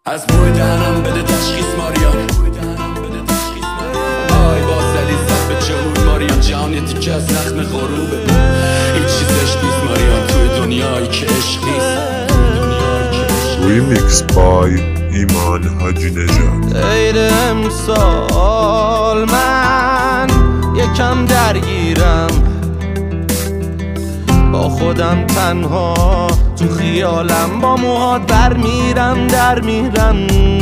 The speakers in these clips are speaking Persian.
از بوی دهنم بده تشخیص ماریان. آی با سلی زد به جهون ماریان. جهان یه تیکه از زخم غروبه. هیچ چیزش نیست ماریان توی دنیایی که عشق نیست. ریمیکس بای ایمان حاجی نژاد. عید امسال من یکم درگیرم، با خودم تنها تو خیالم، با موهات برمیرم در میرم،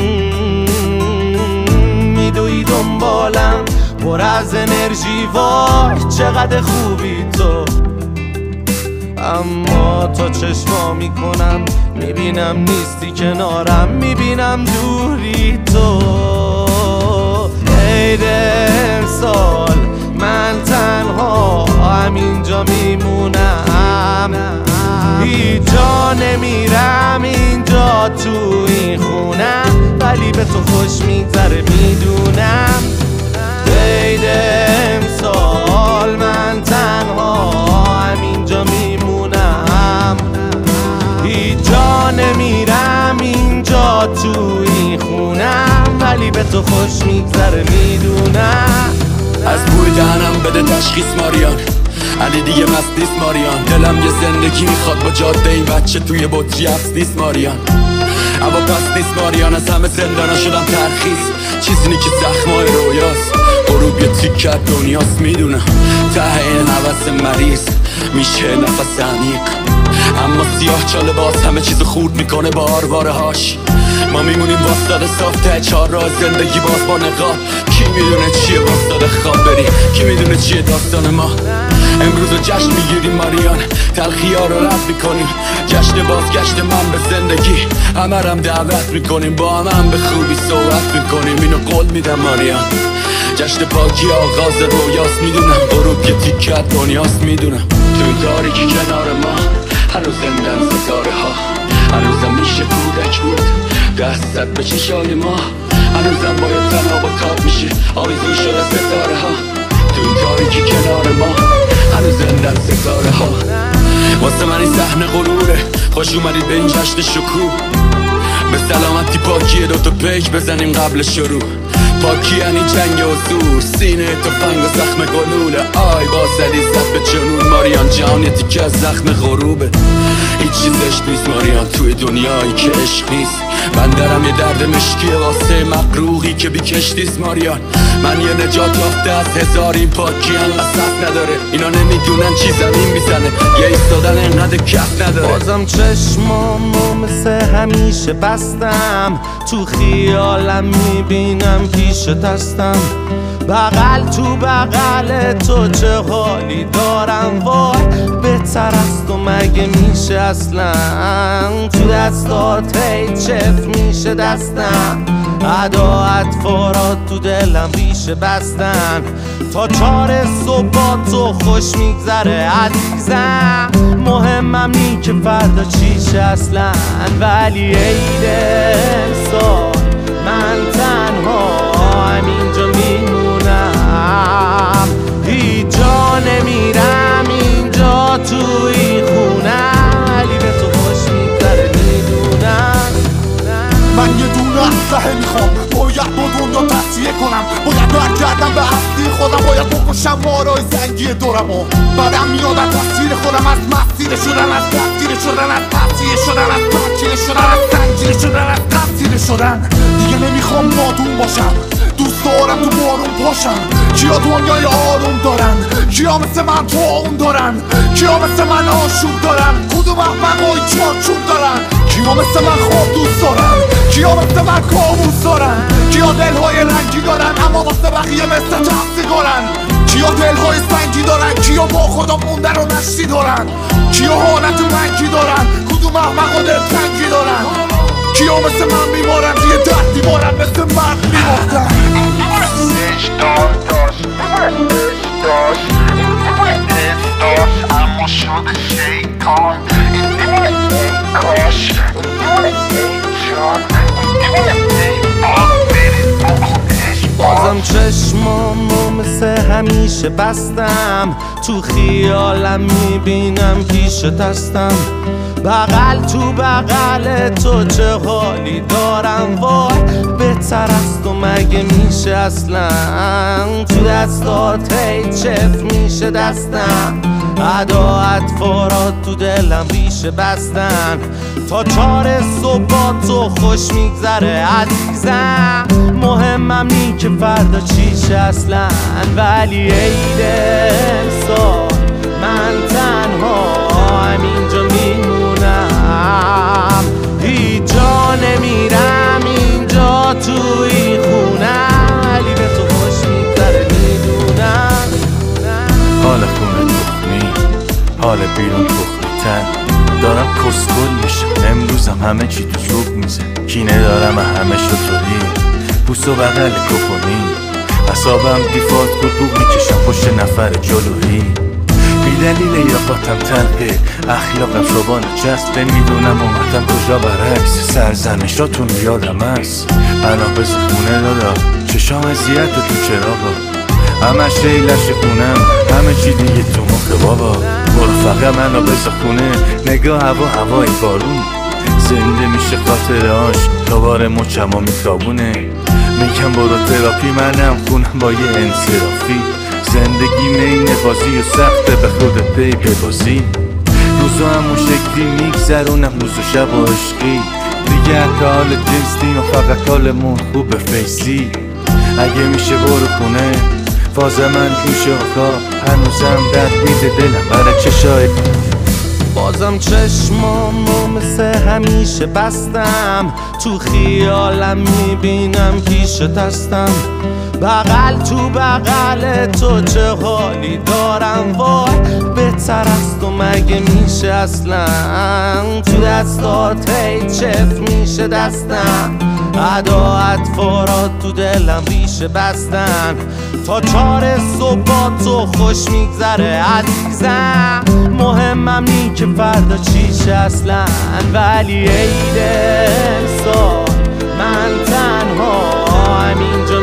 میدوی دنبالم پر از انرژی. وای چقدر خوبی تو، اما تا چشما میکنم میبینم نیستی کنارم، میبینم دوری تو. عید امسال من تنها همینجا میمونم، هیچ جا نمیرم اینجا تو این خونم، ولی به تو خوش میگذره میدونم. عید امسال من تنها همینجا میمونم، هیچ جا نمیرم اینجا تو این خونم، ولی به تو خوش میگذره میدونم. از بوی دهنم بده تشخیص ماریان. علی دیگه مست نیست ماریان. دلم یه زندگی میخواد با جاده این بچه توی بطری حبس نیست ماریان. اما پس نیست ماریان. از همه زندانا شدم ترخیص، چیزی که زخمای رویاست. غروب یه تیکه دنیاست میدونم. ته این حوث مریض میشه نفس عمیق، اما سیاه چاله باز همه چیزو خورد میکنه با آرواره هاش. ما میمونیم واسطاده صافته چهار راه زندگی باز با نقاب. کی میدونه چیه واسطاده خواب بری، کی میدونه چیه داستان ما. امروز رو جشن میگیریم ماریان، تلخی ها رو رد میکنیم. جشن بازگشت من به زندگی، همه رم دعوت میکنیم. با هم به خوبی صحبت میکنیم. اینو قول میدم ماریان. جشن پاکی آغاز رویاست میدونم. غروب یه تیکه دنیاست میدونم. توی تاریکی کنار ما هنوز زندن ستاره ها، هنوزم میشه کودک بود دستت به چشای ما، هنوزم باید تنها با تاب میشه آویزون شده ستاره ها. توی تاریکی کنار ما هنوز زندن ستاره ها. واسه من این صحنه غروره، خوش اومدید به این جشن شکوه. به سلامتی پاکیه دوتا پیک بزنیم قبل شروع. پاکی یعنی جنگ و زور، سینه تفنگ و زخم گلوله. آی با سلی زد به جنون ماریان. جهان یه تیکه از زخم غروبه. هیچ چیزش نیست ماریان توی دنیایی که عشق نیست. من درم یه درد مشکیه واسه مقروقی که بی کشتیست ماریان. من یه نجات یافته از هزار این پاکی انقدر صف نداره. اینا نمیدونن چی زمین میزنه، یه ایستادن انقدر کف نداره. بازم چشمامو مثل همیشه بستم، تو خیالم میبینم پیش دستم. بغل تو بغل تو چه حالی دارم. وای بهتر از تو مگه میشه اصلا. تو دستات چف میشه دستم، ادا اطفارات تو دلم ریشه بستن. تا 4 صبح تو خوش میگذره عزیزم. مهمم نی که فردا چیشه اصلا، ولی عید امسال من تنها همینجا میمونم، هیچ جا نمیرم اینجا تو این خونم، ولی به تو خوش میگذره میدونم. من یه دونه اسلحه میخوام، باید با دنیا تصفیه کنم. باید برگردم به اصلی خودم، باید بکشم مارای زنگی دورمو. بعدم میاد از تصویر خودم، از مسیر شدن، از دستگیر شدن، از تصفیه شدن، از پاکیه شدن، از زنجیر شدن، از تفسیر شدن. دیگه نمیخوام نادون باشم، دوست دارم تو بارون پاشم. کیا دنیای آروم دارن، کیا مثل من تو اون دارن، کیا مثل من آشوب دارن، کدوم احمقای چارچوب دارن، کیا مثل من خواب دوست دارن، کیا مثل من کابوس دارن، کیا دلهای رنگی دارن اما واسه بقیه مثل تفسی دارن، کیا دلهای سنگی دارن، کیا با خدا موندن و نشتی دارن، کیا حالت منگی دارن، کدوم احمق و دلتنگی دارن، کیا مثل من میمارن توی درد دیوارن، مثل من میماردن. اما شده شیطان بازم چشمامو مثل همیشه بستم، تو خیالم میبینم پیش دستم. بغل تو بغل تو چه حالی دارم وای بهتر از تو مگه میشه اصلا تو دستات هی چف میشه دستم عداعت فارات تو دلم ریشه بستن تا 4 صبح با تو خوش میگذره عزیزم مهمم نی که فردا چیشه اصلا ولی ای دلسار من تنها همینجا میمونم هیچ جا نمیرم اینجا توی خونه علی به تو خوش میگذره میدونم حال خونه تخمی حال بیرون تخمی‌تر دارم کسکل میشم امروزم همه چی تو زوب میزه کینه دارم همه شطوری بوس و بغل کپونی حسابم دیفالت کپوک میکشم پشت نفر جلویی بی دلیل یا باتم تلقه اخلاقم شبان جست میدونم اومدم کجا برعکس سرزنشاتون یادم است بنا بز خونه دادا چشام اذیت تو چراغا همش لش خونم همه چی دیگه تو مخ بابا برو فقط منو بز خونه نگاه هوای بارون زنده میشه خاطرهاش دوباره مچما میتابونه میگم برو تراپی منم خونم با یه انصرافی زندگی مینه بازی و سخته به خودت پی ببازی روزو همون شکلی میگذرونم روز و شب و عشقی دیگه حتی حال جنسیم و فقط حالمون خوبه فیسی اگه میشه برو خونه فاز من توشه آقا هنوزم درد میده دلم برای چشای بازم چشمامو مثل همیشه بستم تو خیالم میبینم پیشت هستم بغل تو بغل تو چه حالی دارم وای بهتر از تو مگه میشه اصلا تو دستات هی چف میشه دستم عداعت فارات تو دلم ریشه بستن تا 4 صبح با تو خوش میگذره عزیزم مهمم نی که فردا چیشه اصلا ولی ای دلسار من تنها همینجا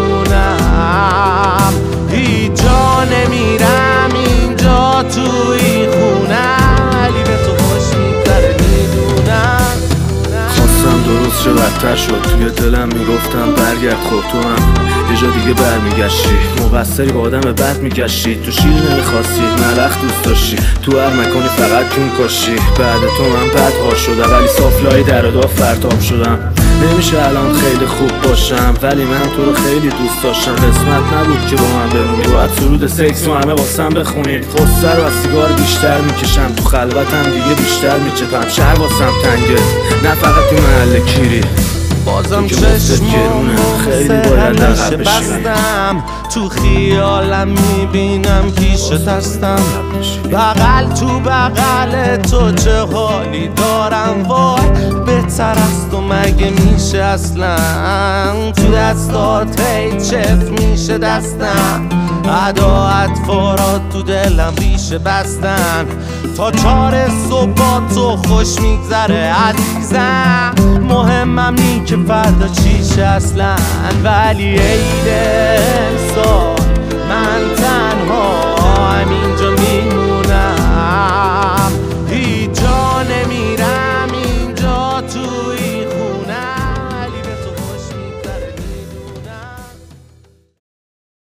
میمونم هیچ جا نمیرم اینجا توی خونه علی به تو خوش میگذره میدونم خواستم درست شه بدتر شد توی دلم میگفتم برگرد خود تو هم یه جا دیگه برمیگشتی مقصری با آدم بد میگشتی تو شیر نمیخواستی ملخ دوست داشتی تو هر مکانی فقط جون کاشی بعد تو من بدها شدم ولی صافلای در و دا فرتاب شدم نمیشه الان خیلی خوب باشم ولی من تو رو خیلی دوست داشتم قسمت نبود که با من بمونی باید سرود سکس و همه واسم بخونی خسته رو از سیگار بیشتر میکشم تو خلوتم دیگه بیشتر میچپم شهر واسم تنگه نه فقط تو محل کیری بازم چشمامو مثل همیشه بستم تو خیالم میبینم پیشت هستم بغل تو بغل تو چه حالی دارم وای بهتر از تو مگه میشه اصلا تو دستات هی چف میشه دستم عداعت فارات تو دلم ریشه بستن تا 4 صبح با تو خوش میگذره عزیزم مهمم نی که فردا چیشه اصلا ولی ای دلسار من